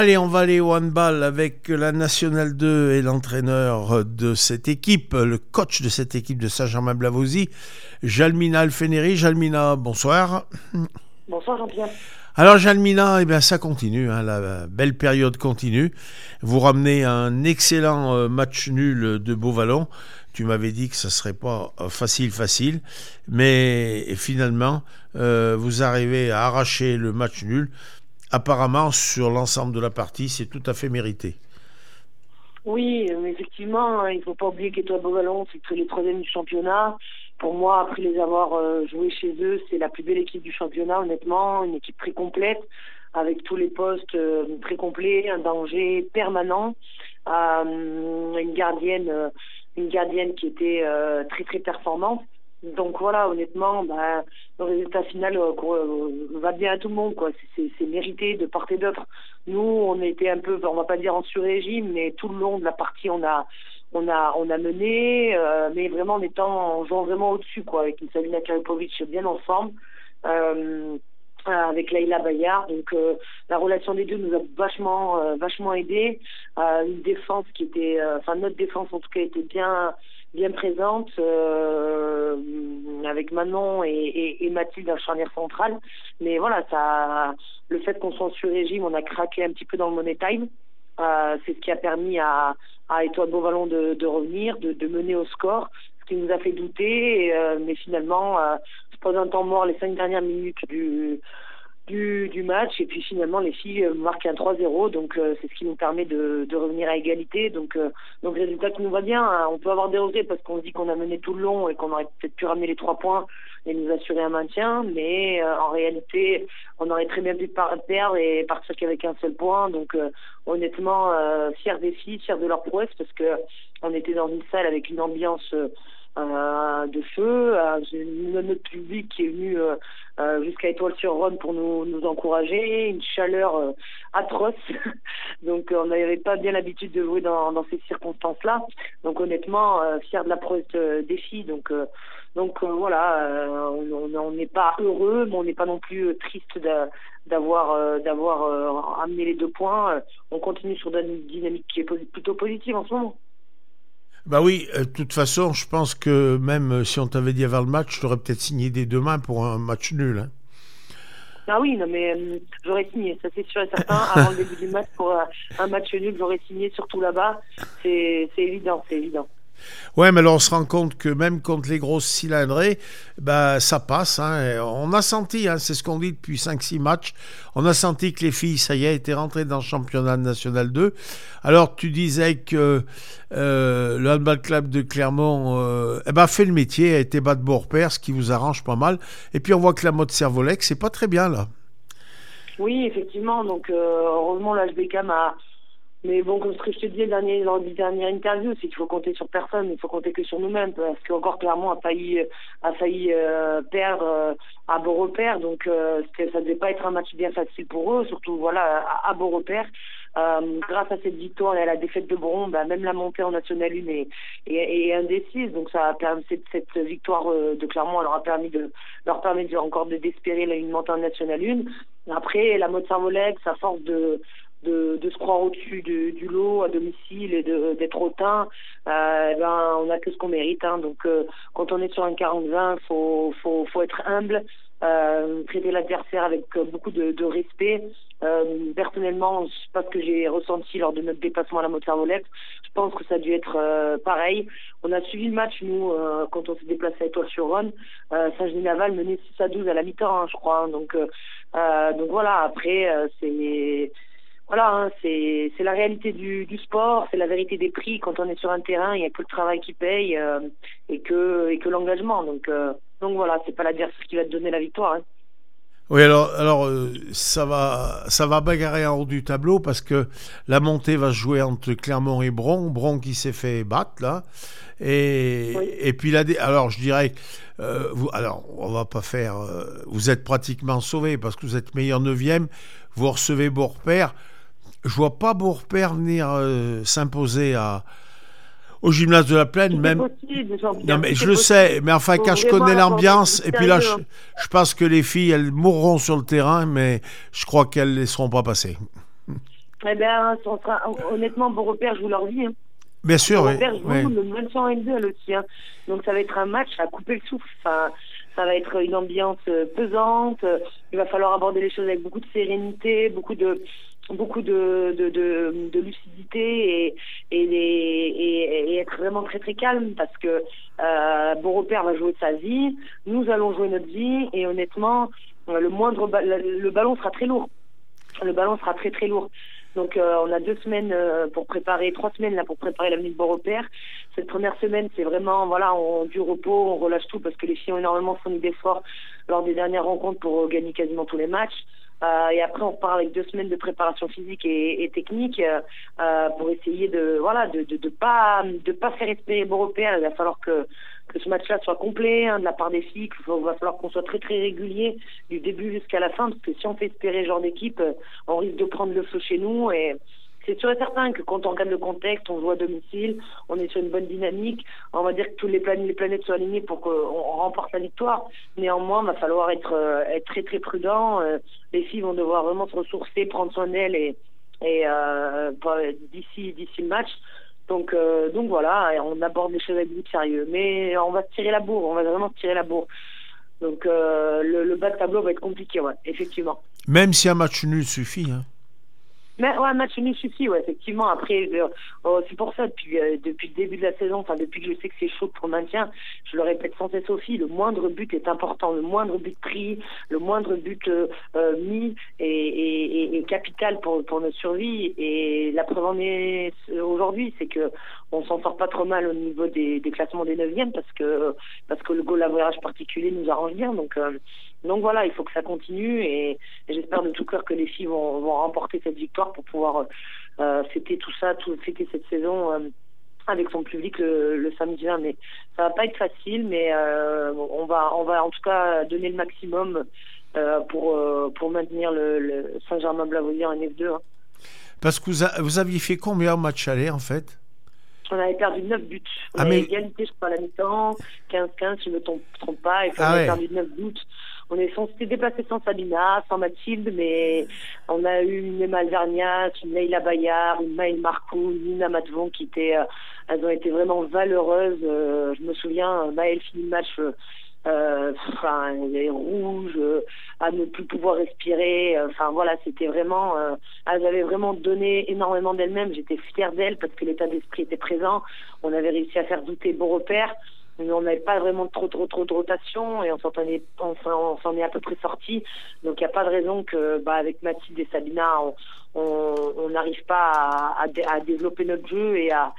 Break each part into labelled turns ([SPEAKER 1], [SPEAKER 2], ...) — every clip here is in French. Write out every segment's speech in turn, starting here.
[SPEAKER 1] Allez, on va aller au handball avec la Nationale 2 et l'entraîneur de cette équipe, le coach de cette équipe de Saint-Germain-Blavozy, Jalmina Alfeneri. Jalmina, bonsoir.
[SPEAKER 2] Bonsoir Jean-Pierre.
[SPEAKER 1] Alors Jalmina, ça continue, la belle période continue. Vous ramenez un excellent match nul de Beauvallon. Tu m'avais dit que ça ne serait pas facile, mais finalement, vous arrivez à arracher le match nul. Apparemment, sur l'ensemble de la partie, c'est tout à fait mérité.
[SPEAKER 2] Oui, mais effectivement, il ne faut pas oublier qu'Étoile Beauvallon, c'est les troisièmes du championnat. Pour moi, après les avoir joués chez eux, c'est la plus belle équipe du championnat, honnêtement. Une équipe très complète, avec tous les postes très complets, un danger permanent. Une gardienne qui était très très performante. Donc voilà, honnêtement, le résultat final va bien à tout le monde, quoi. C'est mérité de part et d'autre. Nous, on était un peu, on va pas dire en sur-régime, mais tout le long de la partie, on a mené, mais vraiment en jouant vraiment au-dessus, quoi, avec une Sabina Karipovic bien ensemble. Avec Laïla Bayard, donc la relation des deux nous a vachement aidé. Une défense qui était, notre défense en tout cas était bien présente, avec Manon et Mathilde en charnière centrale. Mais voilà, le fait qu'on soit sur régime, on a craqué un petit peu dans le money time. C'est ce qui a permis à Étoile Beauvallon de revenir, de mener au score, ce qui nous a fait douter, mais finalement se pose un temps mort les 5 dernières minutes du match, et puis finalement les filles marquent un 3-0, donc c'est ce qui nous permet de revenir à égalité, donc résultat qui nous va bien, hein. On peut avoir des regrets parce qu'on se dit qu'on a mené tout le long et qu'on aurait peut-être pu ramener les 3 points et nous assurer un maintien, mais en réalité on aurait très bien pu perdre et partir qu'avec un seul point, donc honnêtement fiers des filles, fiers de leur prouesse, parce que on était dans une salle avec une ambiance de feu, notre public qui est venu jusqu'à Étoile-sur-Rhône pour nous encourager, une chaleur atroce. Donc on n'avait pas bien l'habitude de jouer dans ces circonstances-là. Donc honnêtement, fiers de la prouesse des filles. Donc voilà, on n'est pas heureux, mais on n'est pas non plus triste d'avoir amené les 2 points. On continue sur une dynamique qui est plutôt positive en ce moment.
[SPEAKER 1] Oui, de toute façon, je pense que même si on t'avait dit avant le match, tu aurais peut-être signé dès demain pour un match nul. Hein.
[SPEAKER 2] Ah oui, non mais j'aurais signé, ça c'est sûr et certain. Avant le début du match, pour un match nul, j'aurais signé, surtout là-bas. C'est évident.
[SPEAKER 1] Ouais, mais là, on se rend compte que même contre les grosses cylindrées, ça passe. Hein. On a senti, c'est ce qu'on dit depuis 5-6 matchs, on a senti que les filles, ça y est, étaient rentrées dans le championnat national 2. Alors, tu disais que le handball club de Clermont fait le métier, a été battu Beaurepaire, ce qui vous arrange pas mal. Et puis, on voit que la mode Servolex, c'est pas très bien, là.
[SPEAKER 2] Oui, effectivement. Donc, heureusement, l'HBK m'a... Mais bon, comme ce que je te disais lors du dernier interview, c'est qu'il faut compter sur personne, il faut compter que sur nous-mêmes, parce qu'encore Clermont a failli perdre à Beaurepaire, donc ça devait pas être un match bien facile pour eux, surtout voilà à Beaurepaire. Grâce à cette victoire et à la défaite de Bron, même la montée en National 1 est indécise, donc ça a permis, cette victoire de Clermont leur permet encore d'espérer une montée en National 1. Après, la mode Servolex, à force de se croire au-dessus du lot à domicile et d'être hautain, on n'a que ce qu'on mérite, hein. Donc quand on est sur un 40-20, faut être humble, traiter l'adversaire avec beaucoup de respect. Personnellement, c'est pas ce que j'ai ressenti lors de notre déplacement à la mode Servolex. Je pense que ça a dû être pareil. On a suivi le match, nous, quand on s'est déplacé à Étoile-sur-Rhône. Saint-Genis-Laval menait 6-12 à la mi-temps, je crois, hein. Donc voilà, après, c'est la réalité du sport, c'est la vérité des prix. Quand on est sur un terrain, il n'y a que le travail qui paye et que l'engagement. Donc voilà, c'est pas l'adversaire qui va te donner la victoire, hein.
[SPEAKER 1] Oui, alors ça va bagarrer en haut du tableau parce que la montée va se jouer entre Clermont et Bron qui s'est fait battre là, et puis alors je dirais, on va pas faire, vous êtes pratiquement sauvés parce que vous êtes meilleur 9e, vous recevez Beaurepaire. Je vois pas Beaurepaire venir s'imposer au gymnase de la Plaine, même.
[SPEAKER 2] Possible,
[SPEAKER 1] non, mais je le sais, mais enfin, quand je connais l'ambiance, et puis là, je pense que les filles, elles mourront sur le terrain, mais je crois qu'elles ne laisseront pas passer.
[SPEAKER 2] Eh bien, honnêtement, Beaurepaire joue leur vie. Hein.
[SPEAKER 1] Bien sûr, oui.
[SPEAKER 2] Beaurepaire joue le maintien en N2 aussi. Hein. Donc ça va être un match à couper le souffle. Enfin, ça va être une ambiance pesante. Il va falloir aborder les choses avec beaucoup de sérénité, beaucoup de lucidité et être vraiment très très calme parce que Beaurepaire va jouer sa vie, nous allons jouer notre vie et honnêtement le ballon sera très lourd. Le ballon sera très très lourd. Donc on a 2 semaines pour préparer, 3 semaines là pour préparer l'avenir de Beaurepaire. Cette première semaine, c'est vraiment du repos, on relâche tout parce que les filles ont énormément fourni d'efforts lors des dernières rencontres pour gagner quasiment tous les matchs. Et après, on repart avec 2 semaines de préparation physique et technique pour essayer de pas faire espérer Beaurepaire. Il va falloir que ce match-là soit complet de la part des filles. Il va falloir qu'on soit très très régulier du début jusqu'à la fin parce que si on fait espérer ce genre d'équipe, on risque de prendre le feu chez nous et c'est sûr et certain que quand on regarde le contexte, on joue à domicile, on est sur une bonne dynamique. On va dire que toutes les planètes soient alignées pour qu'on remporte la victoire. Néanmoins, il va falloir être très très prudent. Les filles vont devoir vraiment se ressourcer, prendre soin d'elles et d'ici le match. Donc voilà, on aborde les choses avec beaucoup de sérieux. Mais on va se tirer la bourre, on va vraiment se tirer la bourre. Donc le bas de tableau va être compliqué, ouais, effectivement.
[SPEAKER 1] Même si un match nul suffit, hein.
[SPEAKER 2] Mais ouais, match nul suffit, ouais, effectivement. Après, c'est pour ça, depuis le début de la saison, enfin depuis que je sais que c'est chaud pour le maintien, je le répète sans cesse aux filles, le moindre but est important, le moindre but pris, le moindre but mis est capital pour notre survie. Et la preuve en est aujourd'hui, c'est que on s'en sort pas trop mal au niveau des classements des 9e parce que le goal average particulier nous arrange bien. Donc voilà, il faut que ça continue et j'espère de tout cœur que les filles vont remporter cette victoire pour pouvoir fêter fêter cette saison avec son public le samedi 20 mai. Ça va pas être facile, mais on va en tout cas donner le maximum pour maintenir le Saint-Germain-Blavozy en F2. Hein.
[SPEAKER 1] Parce que vous aviez fait combien au match aller en fait?
[SPEAKER 2] On avait perdu 9 buts. On avait égalité, je crois, à la mi-temps, 15-15, si je ne me trompe pas, et puis on avait perdu 9 buts. On s'était déplacé sans Sabina, sans Mathilde, mais on a eu une Emma Alvernias, une Leïla Bayard, une Maëlle Marcoux, une Nina Matvon qui elles ont été vraiment valeureuses. Je me souviens, Maëlle finit le match elle est rouge, à ne plus pouvoir respirer. Voilà, c'était vraiment. Elles avaient vraiment donné énormément d'elles-mêmes. J'étais fière d'elles parce que l'état d'esprit était présent. On avait réussi à faire douter Beaurepaire. Mais on n'avait pas vraiment trop de rotation et on s'en est à peu près sorti. Donc il n'y a pas de raison que avec Mathilde et Sabina on n'arrive pas à développer notre jeu et à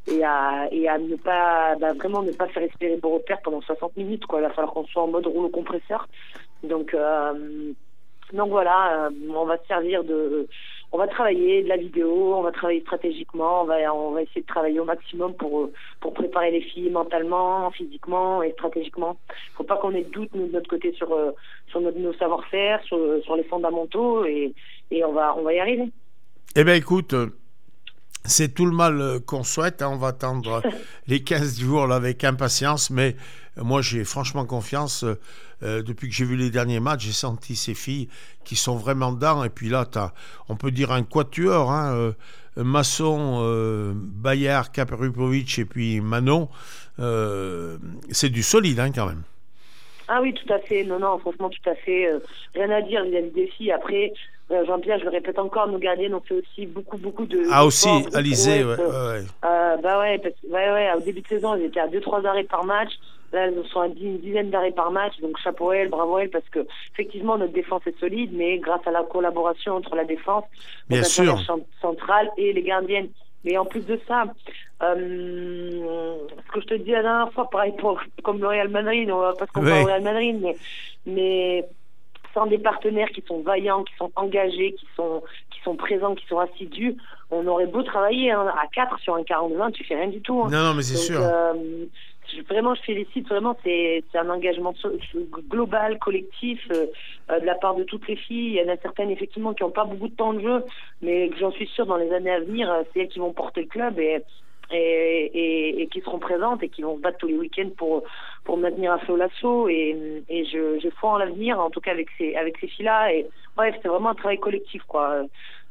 [SPEAKER 2] ne pas vraiment ne pas faire espérer Beaurepaire pendant 60 minutes quoi. Il va falloir qu'on soit en mode rouleau compresseur. Donc voilà, on va se servir on va travailler de la vidéo, on va travailler stratégiquement, on va essayer de travailler au maximum pour préparer les filles mentalement, physiquement et stratégiquement. Faut pas qu'on ait de doute nous, de notre côté sur nos savoir-faire, sur les fondamentaux et on va y arriver.
[SPEAKER 1] Eh bien écoute, c'est tout le mal qu'on souhaite, hein. On va attendre les 15 jours là, avec impatience, mais moi j'ai franchement confiance. Depuis que j'ai vu les derniers matchs, j'ai senti ces filles qui sont vraiment dedans. Et puis là, on peut dire un quatuor, hein, Masson, Bayard, Kaperupovic et puis Manon. C'est du solide hein, quand même.
[SPEAKER 2] Ah oui, tout à fait. Non, franchement, tout à fait. Rien à dire vis-à-vis des filles. Après, Jean-Pierre, je le répète encore, nos gardiennes ont fait aussi beaucoup de...
[SPEAKER 1] Ah aussi, Alizé,
[SPEAKER 2] ouais. Au début de saison, elles étaient à 2-3 arrêts par match. Là, elles sont à une dizaine d'arrêts par match. Donc, chapeau à elles, bravo à elles, parce que effectivement, notre défense est solide, mais grâce à la collaboration entre la défense,
[SPEAKER 1] bien sûr,
[SPEAKER 2] centrale et les gardiennes. Mais en plus de ça, ce que je te dis la dernière fois, pareil comme le Real Madrid, on va pas se comparer au Real Madrid, mais sans des partenaires qui sont vaillants, qui sont engagés, qui sont présents, qui sont assidus, on aurait beau travailler à 4 sur un 40-20, tu fais rien du tout. Hein.
[SPEAKER 1] Non, mais c'est sûr.
[SPEAKER 2] Je félicite, vraiment, c'est un engagement global, collectif, de la part de toutes les filles. Il y en a certaines, effectivement, qui n'ont pas beaucoup de temps de jeu, mais j'en suis sûre, dans les années à venir, c'est elles qui vont porter le club et qui seront présentes et qui vont se battre tous les week-ends pour maintenir à flot l'assaut. Et je foi en l'avenir, en tout cas avec ces filles-là. Et bref, c'est vraiment un travail collectif, quoi.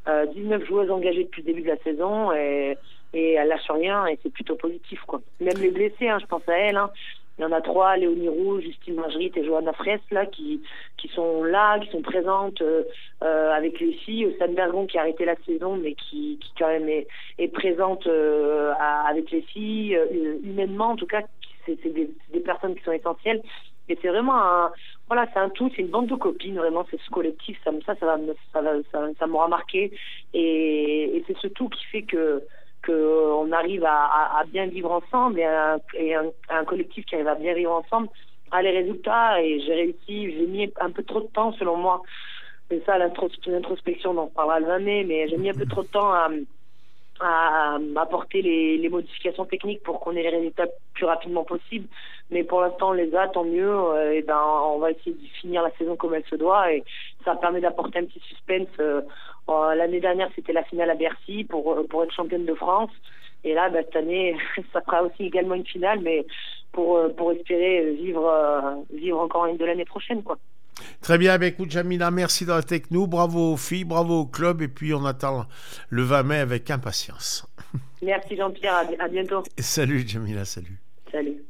[SPEAKER 2] 19 joueuses engagées depuis le début de la saison et elle lâche rien et c'est plutôt positif, quoi. Même les blessés, je pense à elle. Il y en a 3, Léonie Roux, Justine Margerit et Johanna Fraisse, là, qui sont là, qui sont présentes avec les filles. Sam Bergon qui a arrêté la saison, mais qui quand même est présente avec les filles, humainement en tout cas. C'est des personnes qui sont essentielles. Et c'est vraiment c'est un tout, c'est une bande de copines, vraiment, c'est ce collectif, ça m'aura marqué. Et c'est ce tout qui fait que on arrive à bien vivre ensemble et un collectif qui arrive à bien vivre ensemble a les résultats. Et j'ai mis un peu trop de temps selon moi, c'est ça l'introspection dont on parlera le 20 mai, mais j'ai mis un peu trop de temps à apporter les modifications techniques pour qu'on ait les résultats plus rapidement possible. Mais pour l'instant on les a, tant mieux. On va essayer de finir la saison comme elle se doit et ça permet d'apporter un petit suspense. L'année dernière c'était la finale à Bercy pour être championne de France et là cette année ça fera aussi également une finale, mais pour espérer vivre encore une de l'année prochaine, quoi.
[SPEAKER 1] Très bien, écoute Jamila, merci d'être avec nous, bravo aux filles, bravo au club et puis on attend le 20 mai avec impatience.
[SPEAKER 2] Merci Jean-Pierre, à bientôt.
[SPEAKER 1] Salut Jamila, salut.
[SPEAKER 2] Salut.